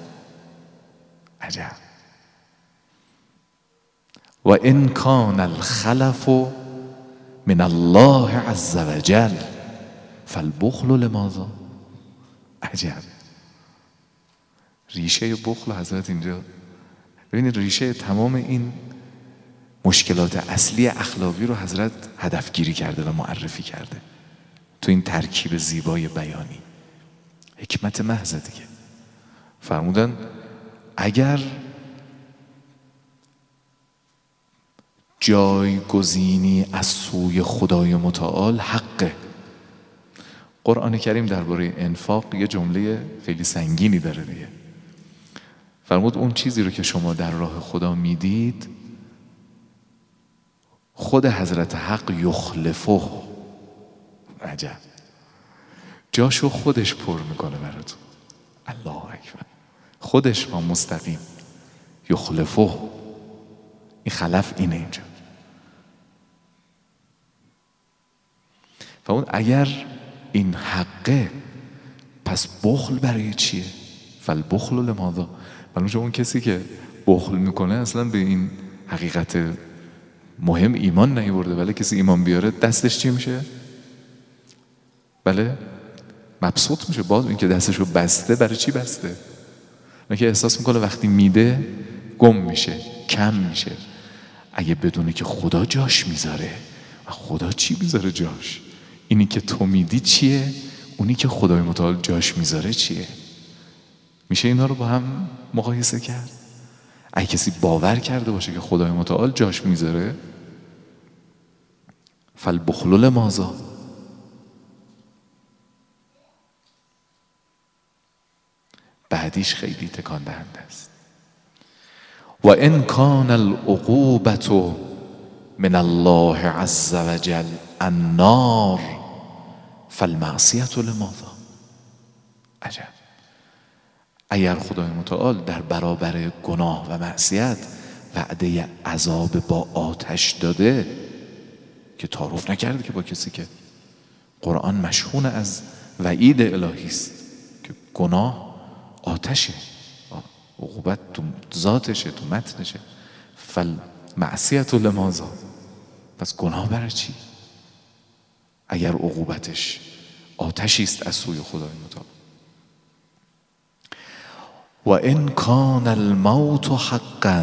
عجب. و ان کان الخلف من الله عز وجل فالبخل لماذا؟ عجب. ریشه بخل حضرت اینجا، ببینید ریشه تمام این مشکلات اصلی اخلاقی رو حضرت هدفگیری کرده و معرفی کرده تو این ترکیب زیبای بیانی. حکمت محض دیگه. فرمودن اگر جایگزینی از سوی خدای متعال حقه. قرآن کریم درباره انفاق یه جمله خیلی سنگینی داره دیگه. فرمود اون چیزی رو که شما در راه خدا میدید، خود حضرت حق یخلفه، عجب، جاشو خودش پر میکنه براتون. الله اکبر. خودش با مستقیم یخلفه. این خلف اینه اینجا. و اون اگر این حقه، پس بخل برای چیه؟ فالبخل لماذا؟ معلومه اون کسی که بخل میکنه اصلا به این حقیقت مهم ایمان نیورده. ولی کسی ایمان بیاره دستش چی میشه؟ بله مبسوط میشه. باز این که دستشو بسته، برای چی بسته؟ نه که احساس میکنه وقتی میده گم میشه، کم میشه. اگه بدونه که خدا جاش میذاره، و خدا چی میذاره جاش؟ اینی که تو میدی چیه؟ اونی که خدای متعال جاش میذاره چیه؟ میشه اینا رو با هم مقایسه کرد؟ اگه کسی باور کرده باشه که خدای متعال جاش میذاره، فالبخل لماذا، بعدیش خیلی تکان دهنده است. و ان کان العقوبة من الله عز وجل النار فالمعصیة لماذا؟ عجب. اگر خدای متعال در برابر گناه و معصیت وعده عذاب با آتش داده که تعارف نکرده که با کسی، که قرآن مشحون از وعید الهی است که گناه آتشه، عقوبت تو ذاتشه، تو متنشه. فالمعصیة لماذا؟ پس گناه برای چی اگر عقوبتش آتشی است از سوی خدای متعال؟ و ان کان الموت حقا.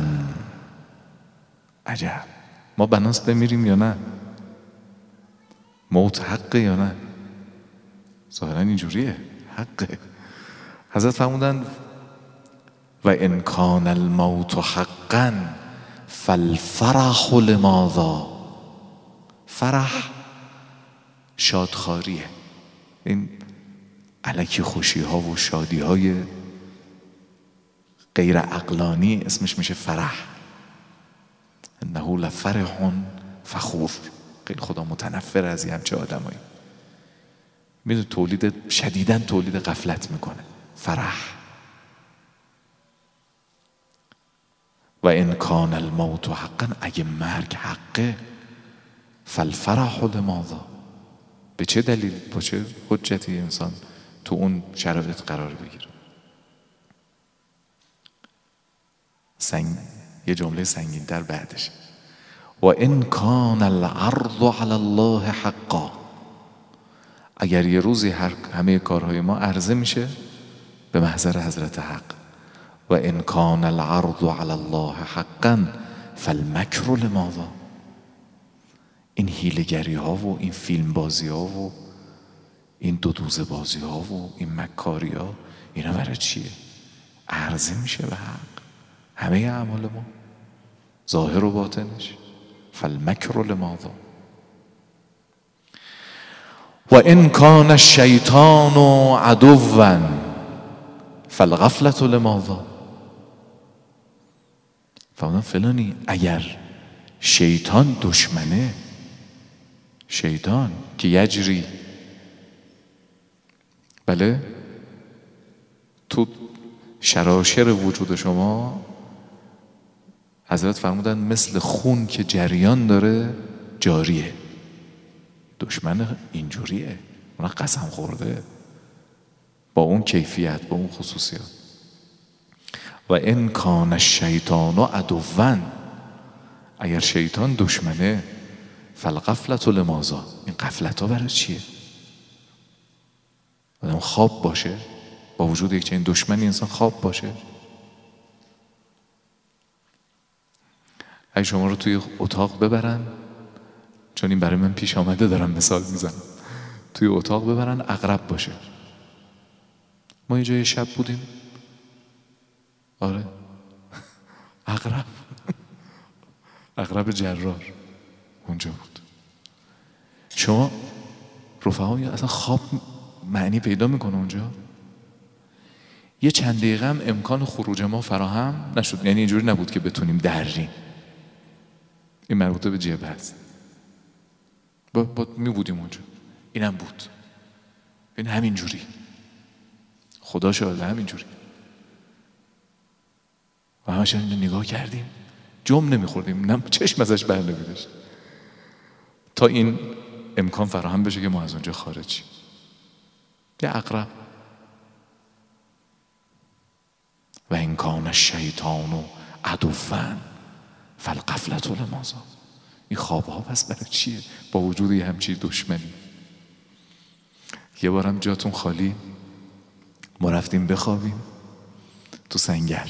عجب. ما بناست بمیریم یا نه؟ موت حقه یا نه؟ ظاهرا اینجوریه، حقه. حضرت فرمودن و ان کان الموت حقا فالفرح لماذا؟ فرح شادخواریه، این الکی خوشی ها و شادی های غیر عقلانی اسمش میشه فرح. انه لفرح فخور. خیلی خدا متنفر از همچه آدمایی. میدونی تولید شدیداً تولید غفلت میکنه فرح. و ان کان الموت حقا، اگه مرگ حقه، فالفرح لماذا؟ به چه دلیل، با چه حجتی انسان تو اون شرایط قرار بگیره؟ سنگ یه جمله سنگین در بعدش، و ان کان العرض علی الله حقا. اگر یه روزی هر همه کارهای ما عرضه میشه به محضر حضرت حق، و ان کان العرض علی الله حقا فالمکر لماذا؟ این حیله‌گری ها و این فیلم بازی ها و این دو دوزه بازی ها و این مکاری ها، اینا برای چیه؟ عرضه میشه به حق همه اعمال ما، ظاهر و باطنش. فالمکر لماذا؟ و ان کان الشیطان عدوا فالغفلة لماذا؟ فرمودن فلانی اگر شیطان دشمنه، شیطان که یجری، بله، تو شراشر وجود شما حضرت فرمودن مثل خون که جریان داره جاریه. دشمن اینجوریه، اونا قسم خورده با اون کیفیت، با اون خصوصیات. و ان کان الشیطان عدوا، اگر شیطان دشمنه، فالغفلة لماذا؟ این غفلت ها برای چیه؟ آدم خواب باشه با وجود یک چنین دشمنی، انسان خواب باشه؟ اگه شما رو توی اتاق ببرن، چون این برای من پیش آمده دارم مثال میزنم، توی اتاق ببرن عقرب باشه. ما یه جای شب بودیم، آره عقرب عقرب جرار اونجا بود. شما رفقا اصلا خواب معنی پیدا میکنه اونجا؟ یه چند دقیقه هم امکان خروج ما فراهم نشد، یعنی اینجوری نبود که بتونیم دریم. این مربوطه به جبهه است. با, با می بودیم اونجا، اینم بود. این همینجوری، خدا شاهده همینجوری. و همش اینجا نگاه کردیم، جم نمیخوردیم، نم چشم ازش بر نمیداشت تا این امکان فراهم بشه که ما از اونجا خارج شیم. یه عقرب. و ان کان الشیطان عدوا فالغفلة لماذا؟ این خواب ها پس برای چیه با وجود یه همچین دشمنی؟ یه بارم جاتون خالی، ما رفتیم بخوابیم تو سنگر.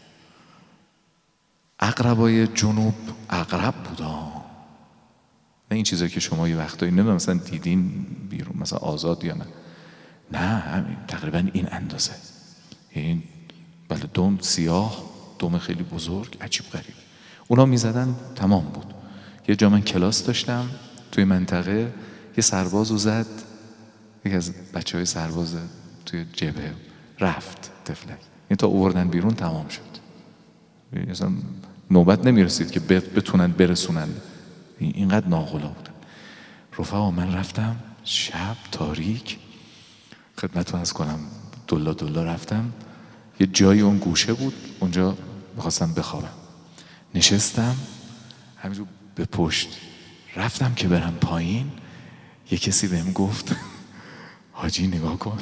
عقربای جنوب عقرب بودا، نه این چیزایی که شما یه وقتایی نمیدونم مثلا دیدین بیرون، مثلا آزاد یا نه، نه همین تقریبا این اندازه، این بله دم سیاه، دم خیلی بزرگ، عجیب غریب. اونا میزدن تمام بود. یه جا من کلاس داشتم توی منطقه، یه سربازو زد، یکی از بچه های سرباز توی جبهه رفت. تفلک. این تا آوردن بیرون تمام شد. اصلا نوبت نمیرسید که بتونن برسونن. اینقدر ناقلا بودن. رفقا من رفتم شب تاریک، خدمتتون عرض کنم دلا دلا رفتم یه جایی اون گوشه بود، اونجا میخواستم بخوابم. نشستم همینجور به پشت. رفتم که برم پایین، یه کسی بهم گفت حاجی نگاه کن.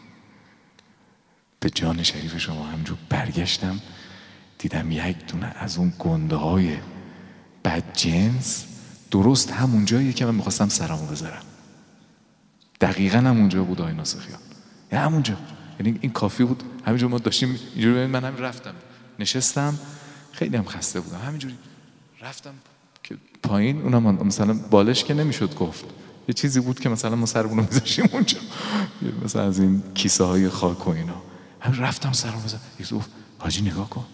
به جان شریف شما همینجور برگشتم، دیدم یک دونه از اون گنده های بدجنس درست همون جاییه که من میخواستم سرمو بذارم. دقیقاً همونجا بود آقای ناصحیان. یعنی همونجا، یعنی این کافی بود. همینجور ما داشتیم اینجوری، من هم رفتم نشستم، خیلی هم خسته بودم، همینجوری رفتم که پایین. اونم مثلا بالش که نمیشد گفت، یه چیزی بود که مثلا ما سرمون رو میذاشیم اونجا، مثلا از این کیسه های خاک و اینا. همین رفتم سرمو بذارم، یکی گفت حاجی نگاه کن.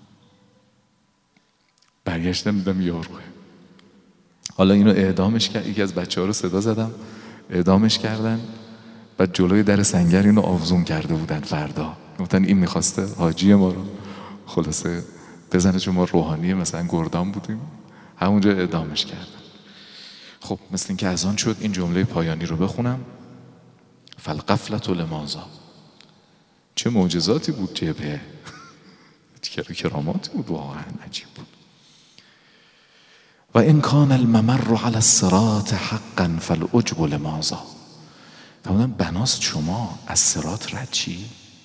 برگشتم دیدم یاروه. حالا اینو اعدامش کرد، یکی از بچه‌ها رو صدا زدم، اعدامش کردن. بعد جلوی در سنگر اینو آویزون کرده بودن. فردا گفتن این میخواسته حاجی ما رو خلاصه بزنه، چون ما روحانی مثلا گردان بودیم. همونجا اعدامش کردن. خب مثل این که از آن شد این جمله پایانی رو بخونم. فالقفلة لماذا. چه معجزاتی بود جبهه، چه کراماتی بود، واقعا عجیب بود. و ان کان الممر على الصراط حقا فالعجب لماذا. فرمودن بناست شما از صراط رد چی؟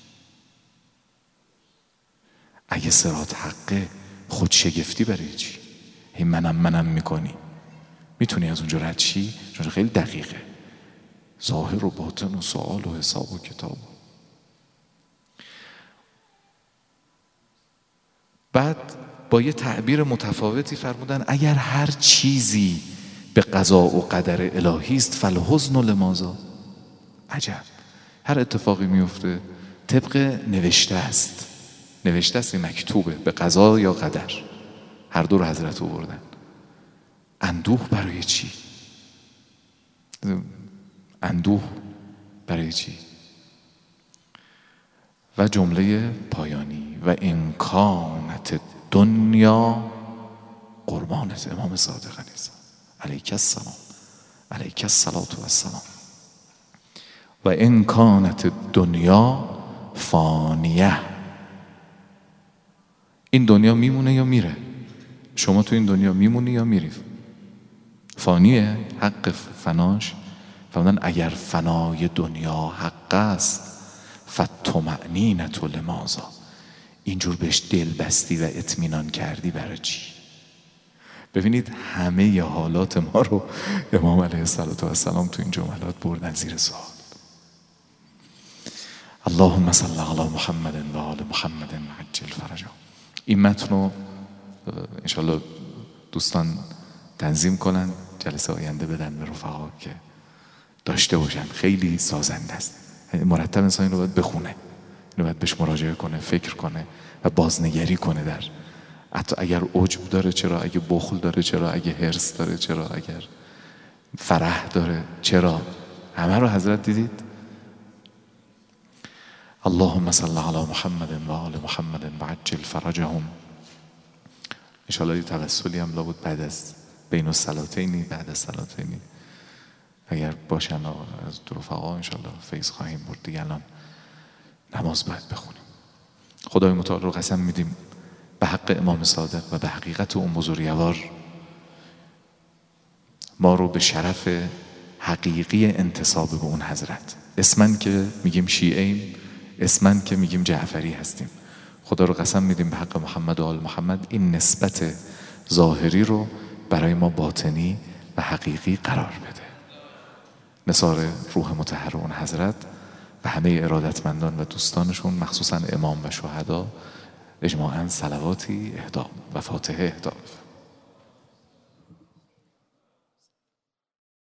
اگه صراط حقه خود شگفتی برای چی؟ هی منم منم میکنی، میتونی از اونجا رد چی؟ چون خیلی دقیقه، ظاهر و باطن و سوال و حساب و کتاب. بعد با یه تعبیر متفاوتی فرمودن اگر هر چیزی به قضا و قدر الهی است فالحزن لماذا. عجب، هر اتفاقی میفته طبق نوشته است. نوشته است، مکتوبه، به قضا یا قدر. هر دو رو حضرت آوردن. اندوه برای چی؟ اندوه برای چی؟ و جمله پایانی و امکانت دنیا قربانت امام صادق علیک السلام علیک الصلاة و السلام. و امکانت دنیا فانیه. این دنیا میمونه یا میره؟ شما تو این دنیا میمونی یا میری؟ فانیه، حق فناش. فرمودن اگر فنای دنیا حق است فالطمأنینة لماذا. اینجور بهش دل بستی و اطمینان کردی برای چی؟ ببینید همه ی حالات ما رو امام علیه السلام تو این جملات بردن زیر سوال. اللهم صل علی محمد و آل محمد عجل فرجهم. این متن رو انشالله دوستان تنظیم کنن، جلسه آینده بدن به رفقا که داشته باشن. خیلی سازنده است. مرتب انسان رو باید بخونه، اینو باید بهش مراجعه کنه، فکر کنه و بازنگری کنه. در حتی اگر عجب داره چرا، اگه بخل داره چرا، اگه حرص داره چرا، اگر فرح داره چرا. همه رو حضرت دیدید. اللهم صل علی محمد و آل محمد و عجل فرجهم. انشاءالله توسلی هم لابد بعد از بین الصلاتینی، بعد از صلاتینی اگر باشن از رفقا انشاءالله فیض خواهیم برد. دیگه الان نماز باید بخونیم. خدای متعال رو قسم میدیم به حق امام صادق و به حقیقت اون بزرگوار ما رو به شرف حقیقی انتساب به اون حضرت، اسمن که میگیم شیعیم، اسمن که میگیم جعفری هستیم، خدا رو قسم میدیم به حق محمد و آل محمد این نسبت ظاهری رو برای ما باطنی و حقیقی قرار بده. نثار روح مطهر اون حضرت و همه ارادتمندان و دوستانشون، مخصوصا امام و شهدا، اجماعاً صلواتی اهدا و فاتحه اهدا.